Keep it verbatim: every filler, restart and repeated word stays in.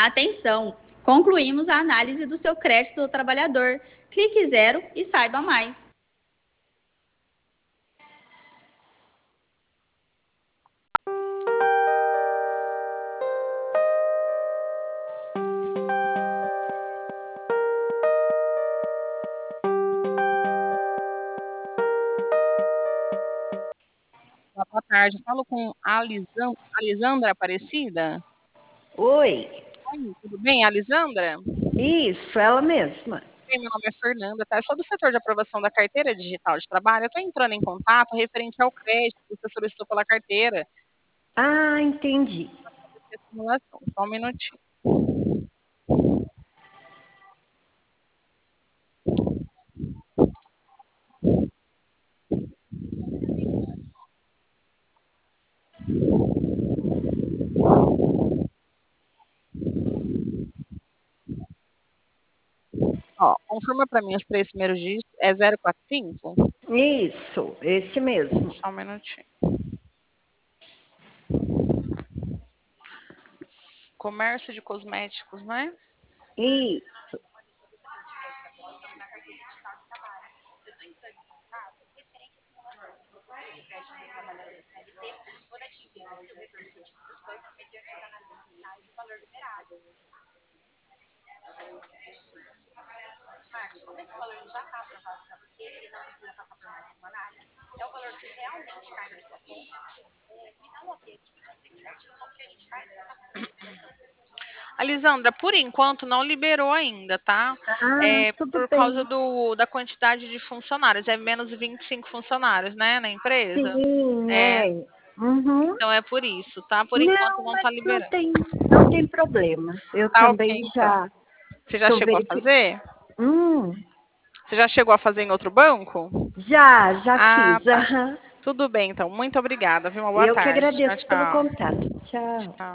Atenção! Concluímos a análise do seu crédito do trabalhador. Clique zero e saiba mais. Boa tarde, falo com a Alisan- Alisandra Aparecida? Oi, Oi, tudo bem, Alisandra? isso, ela mesma. Bem, meu nome é Fernanda, tá? Eu sou do setor de aprovação da carteira digital de trabalho. Eu estou entrando em contato referente ao crédito que você solicitou pela carteira. Ah, entendi. Essa simulação, só um minutinho. Ó, confirma para mim os três primeiros dígitos, é zero quatro cinco? Isso, esse mesmo. Só um minutinho. Comércio de cosméticos, né? Isso. Alisandra, por enquanto não liberou ainda, tá? Ah, É tudo por causa bem. do, da quantidade de funcionários, é menos de vinte e cinco funcionários, né, na empresa. Sim, É, é. Uhum. então é por isso, tá? Por enquanto Não, não mas tá não liberando. tem, não tem problema. Eu Tá ok, também então. já Você já tô chegou a verificando. fazer? Hum, Você já chegou a fazer em outro banco? já, já Ah, fiz. tá. Aham. Tudo bem, então. Muito obrigada, viu? Uma boa Eu que tarde. Tchau, agradeço pelo tchau. contato. Tchau. Tchau.